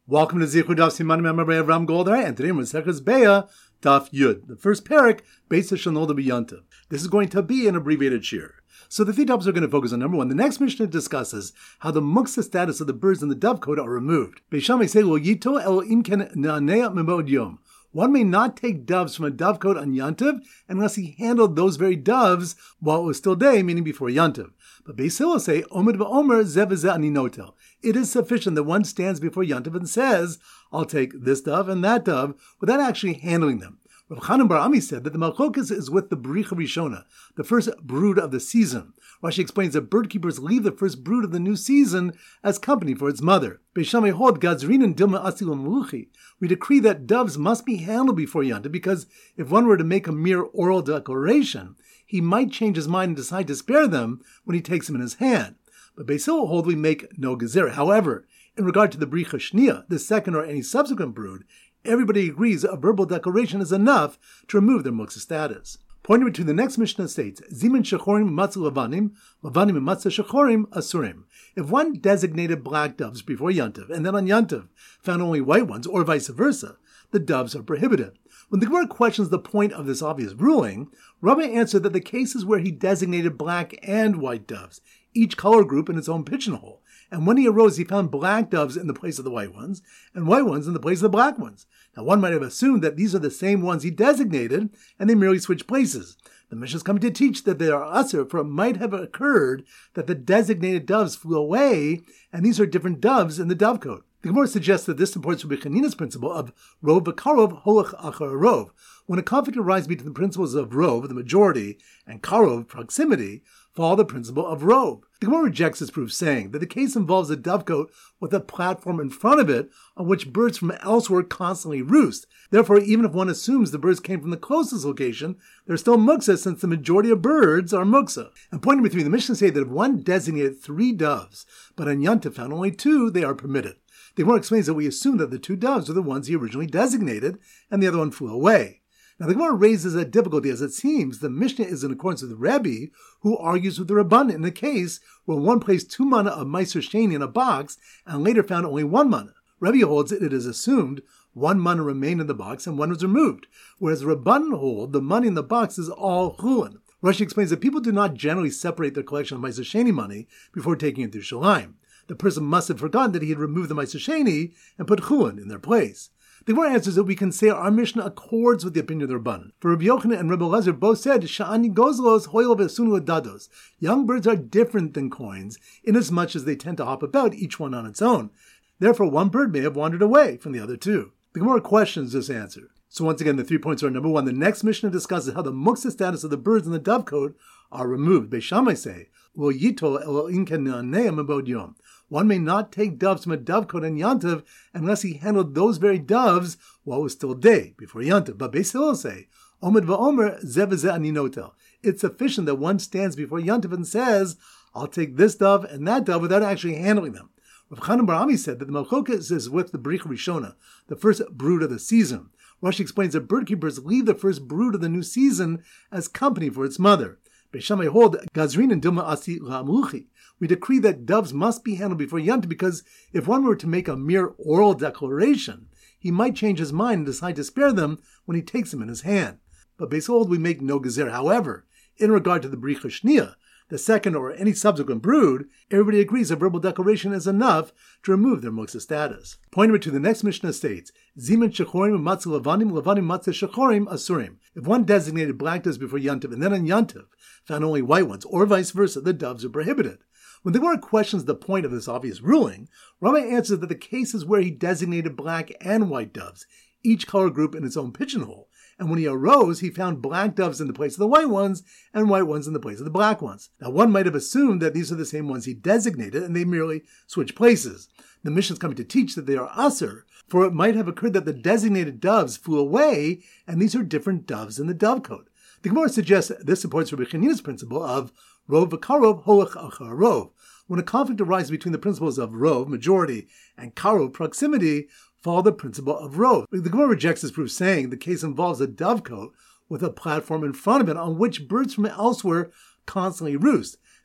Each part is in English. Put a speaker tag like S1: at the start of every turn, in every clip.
S1: Welcome to Zichud Daf Siman Memorei Ram Goldar, and today we're Maseches Beah Daf Yud, the first parak, Beis Shanol B'Yantav. This is going to be an abbreviated shir. So the three topics are going to focus on number one. The next Mishnah discusses how the muksa status of the birds in the dovecote are removed. Beis Shammai say lo yito el imken na'anea mimod yom. One may not take doves from a dovecote on Yantav unless he handled those very doves while it was still day, meaning before Yantav. But Beis Hillel say, Omed v'omer zeh v'zeh ani notel. It is sufficient that one stands before Yantav and says, I'll take this dove and that dove, without actually handling them. Rav Chanan bar Ami said that the Malchokas is with the Bericha Rishona, the first brood of the season. Rashi explains that bird keepers leave the first brood of the new season as company for its mother. Beis Shammai hold Gazrin and Dilma Asil Meluchi. We decree that doves must be handled before Yantav because if one were to make a mere oral declaration, he might change his mind and decide to spare them when he takes them in his hand. But Beis Hillel hold we make no gezerah. However, in regard to the Bericha Shnia, the second or any subsequent brood, everybody agrees a verbal declaration is enough to remove their muksa status. Pointing to the next Mishnah states, Zimin shechorim matzah lavanim, lavanim and matzah shechorim asurim. If one designated black doves before Yantav, and then on Yantav found only white ones, or vice versa, the doves are prohibited. When the Gemara questions the point of this obvious ruling, Rabbi answered that the cases where he designated black and white doves, each color group in its own pigeonhole, and when he arose, he found black doves in the place of the white ones, and white ones in the place of the black ones. Now, one might have assumed that these are the same ones he designated, and they merely switched places. The Mishnah is coming to teach that they are usher, for it might have occurred that the designated doves flew away, and these are different doves in the dovecote. The Gemara suggests that this supports Rabbi Chanina's principle of rov v'karov holach achar rov. When a conflict arises between the principles of rov, the majority, and karov, proximity, follow the principle of rov. The Gemara rejects this proof, saying that the case involves a dovecote with a platform in front of it on which birds from elsewhere constantly roost. Therefore, even if one assumes the birds came from the closest location, they're still muksa since the majority of birds are muksa. And pointing me through, the Mishnah say that if one designated 3 doves, but on Yantav found only 2, they are permitted. The Gemara explains that we assume that the 2 doves are the ones he originally designated, and the other one flew away. Now, the Gemara raises a difficulty, as it seems the Mishnah is in accordance with Rebbe, who argues with the Rabbanan in the case where one placed 2 mana of Meiser Sheni in a box and later found only 1 mana. Rebbe holds that it is assumed 1 mana remained in the box and 1 was removed, whereas the Rabbanan hold the money in the box is all chulin. Rashi explains that people do not generally separate their collection of Meiser Sheni money before taking it to Shalim. The person must have forgotten that he had removed the Meiser Sheni and put chulin in their place. The Gemara answers that we can say our Mishnah accords with the opinion of the Rabbanan. For Rabbi Yochanan and Rabbi Elazar both said, Sha'ani gozlos hoyel v'esunu dados. Young birds are different than coins, inasmuch as they tend to hop about, each one on its own. Therefore, one bird may have wandered away from the other 2. The Gemara questions this answer. So once again, the 3 points are: number 1, the next Mishnah discusses how the muksa status of the birds in the dovecote are removed. Beis Shammai say, Lo yitol el inken na'anea mimod yom. One may not take doves from a dovecote on Yantav unless he handled those very doves while it was still day, before Yantav. But Beis Hillel say, Omed v'omer zeh v'zeh ani notel. It's sufficient that one stands before Yantav and says, I'll take this dove and that dove without actually handling them. Rav Chanan bar Ami said that the Malchokas is with the Bericha Rishona, the first brood of the season. Rashi explains that bird keepers leave the first brood of the new season as company for its mother. Beis Shammai hold Gazrin and Dilma Asi Meluchi. We decree that doves must be handled before Yantav because if one were to make a mere oral declaration, he might change his mind and decide to spare them when he takes them in his hand. But Beis Hillel we make no gezer. However, in regard to the Bericha Shnia, the second or any subsequent brood, everybody agrees a verbal declaration is enough to remove their muksa status. Pointing to the next Mishnah states, Zimin shechorim matzah lavanim, lavanim matzah shechorim asurim. If one designated black doves before Yantav and then on Yantav found only white ones, or vice versa, the doves are prohibited. When the Gemara questions the point of this obvious ruling, Rabbi answers that the cases where he designated black and white doves, each color group in its own pigeonhole, and when he arose, he found black doves in the place of the white ones, and white ones in the place of the black ones. Now, one might have assumed that these are the same ones he designated, and they merely switched places. The Mishnah is coming to teach that they are usher, for it might have occurred that the designated doves flew away, and these are different doves in the dovecote. The Gemara suggests that this supports Rabbi Chanina's principle of rov v'karov holach achar rov. When a conflict arises between the principles of rov, majority, and karov, proximity, follow the principle of rov. The Gemara rejects this proof, saying the case involves a dovecote with a platform in front of it on which birds from elsewhere constantly roost.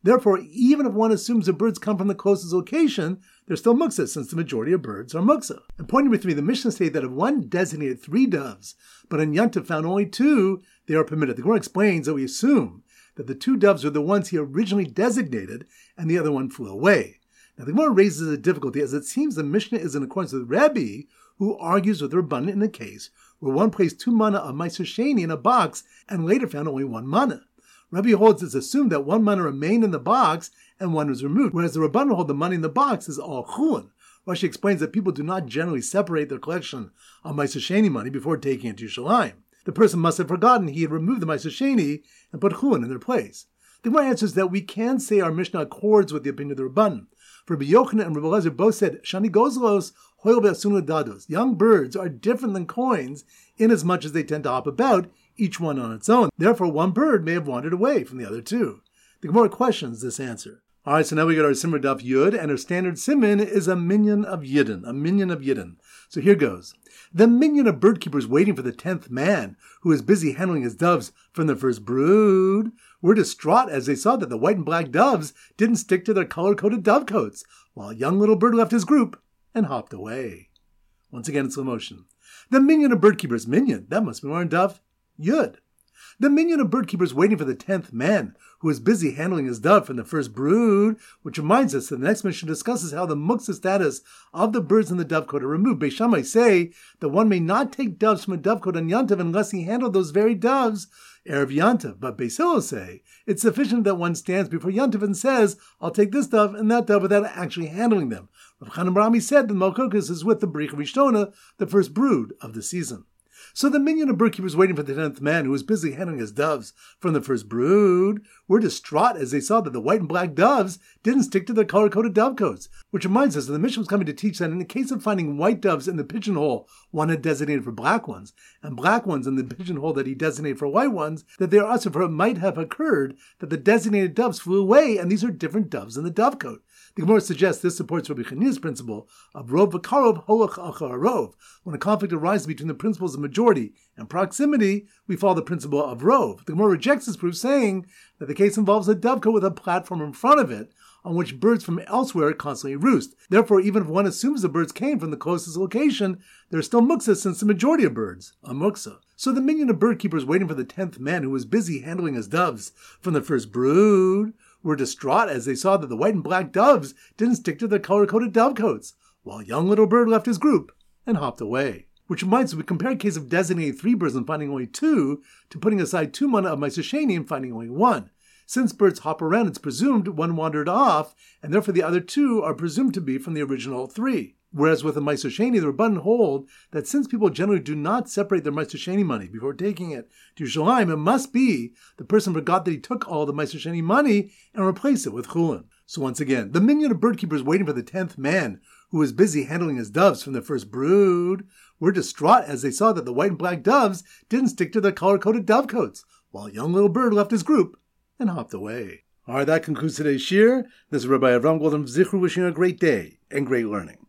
S1: Therefore, even if one assumes the birds come from the closest location, they're still muksa, since the majority of birds are muksa. And pointing with me, the Mishnah states that if one designated 3 doves, but in Yantav found only 2, they are permitted. The Gemara explains that we assume that the 2 doves are the ones he originally designated, and the other one flew away. Now, the Gemara raises a difficulty, as it seems the Mishnah is in accordance with Rebbe, who argues with the Rabbanan in the case where one placed 2 mana of Meiser Sheni in a box and later found only 1 mana. Rebbe holds it's assumed that 1 mana remained in the box and 1 was removed, whereas the Rabbanan hold the money in the box is all chulin. Rashi explains that people do not generally separate their collection of Meiser Sheni money before taking it to Yerushalayim. The person must have forgotten he had removed the Meiser Sheni and put chulin in their place. The Gemara answers that we can say our Mishnah accords with the opinion of the Rabbanan. For Rabbi Yochanan and Rabbi Elazar both said, Shani gozlos hoil be'asunu dados. Young birds are different than coins inasmuch as they tend to hop about, each one on its own. Therefore, 1 bird may have wandered away from the other 2. The Gemara questions this answer. All right, so now we got our Simmer Daf Yud, and our standard Siman is a minyan of Yidden, So here goes. The minyan of bird keepers waiting for the 10th man, who is busy handling his doves from the first brood, were distraught as they saw that the white and black doves didn't stick to their color-coded dovecoats, while a young little bird left his group and hopped away. Once again in slow motion. The minyan of bird keepers, minyan, that must be more in Daf Yud. The minyan of bird keepers waiting for the 10th man, who is busy handling his dove from the first brood, which reminds us that the next Mishnah discusses how the muksa status of the birds in the dovecote are removed. Beis Shammai say that one may not take doves from a dovecote on Yantav unless he handled those very doves Erev Yantav. But Beis Hillel say it's sufficient that one stands before Yantav and says, I'll take this dove and that dove without actually handling them. Rav Chanan Bar Ami said that Malkokus is with the Bericha Rishtona, the first brood of the season. So the minyan of bird keepers waiting for the 10th man, who was busy handling his doves from the first brood, were distraught as they saw that the white and black doves didn't stick to their color-coded dovecoats, which reminds us that the Mishnah was coming to teach that in the case of finding white doves in the pigeonhole one had designated for black ones, and black ones in the pigeonhole that he designated for white ones, that there also for it might have occurred that the designated doves flew away, and these are different doves in the dovecote. The Gemara suggests this supports Rabbi Chanina's principle of rov v'karov holach achar rov. When a conflict arises between the principles of majority and proximity, we follow the principle of rov. The Gemara rejects this proof, saying that the case involves a dovecote with a platform in front of it, on which birds from elsewhere constantly roost. Therefore, even if one assumes the birds came from the closest location, there are still muksa, since the majority of birds are muksa. So the minyan of bird keepers waiting for the 10th man, who was busy handling his doves from the first brood, were distraught as they saw that the white and black doves didn't stick to their color-coded dovecoats, while a young little bird left his group and hopped away. Which reminds us, we compare a case of designating 3 birds and finding only 2 to putting aside 2 mana of Meiser Sheni and finding only 1. Since birds hop around, it's presumed 1 wandered off, and therefore the other 2 are presumed to be from the original 3. Whereas with a Meiser Sheni, the Rabbanan hold that since people generally do not separate their Meiser Sheni money before taking it to Yerushalayim, it must be the person forgot that he took all the Meiser Sheni money and replaced it with chulin. So once again, the minyan of bird keepers waiting for the 10th man, who was busy handling his doves from the first brood, were distraught as they saw that the white and black doves didn't stick to their color-coded dovecoats, while a young little bird left his group and hopped away. All right, that concludes today's shir. This is Rabbi Avram Goldman of Zichru wishing you a great day and great learning.